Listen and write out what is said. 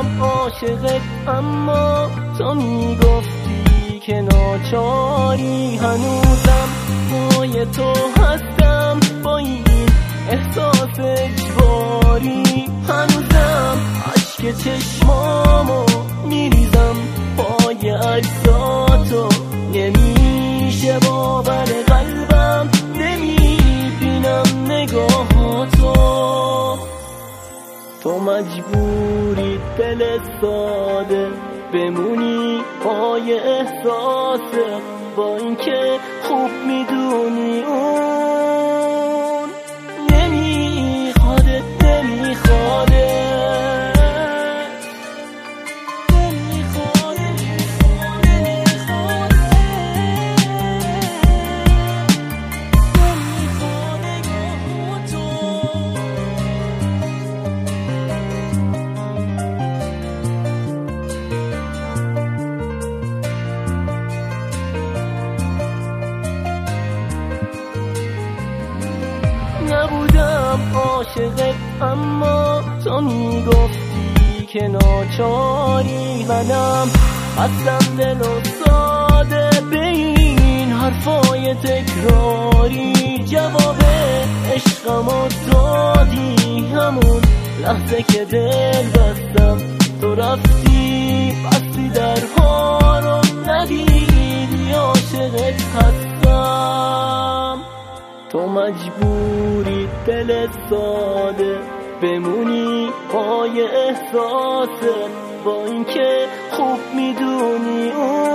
نبودم عاشقت اما تو میگفتی که ناچاری، هنوزم پای تو هستم با این احساس اجباری، هنوزم عشق چشمامو میریزم پای اجزاتو، نمیشه باور قلبم نمیبینم نگاهاتو، تو مجبوری دل ساده بمونی پای احساسه، با اینکه خوب میدونی اون نمیخوادت نبودم عاشقت اما تو میگفتی که ناچاری، منم هستم دل و ساده به این حرفای تکراری، جواب عشقمو دادی همون لحظه که دل بستم، تو رفتی بستی درها رو ندیدی عاشقت هستم، تو مجبوری دل ساده بمونی پای احساسه، با اینکه خوب میدونی اون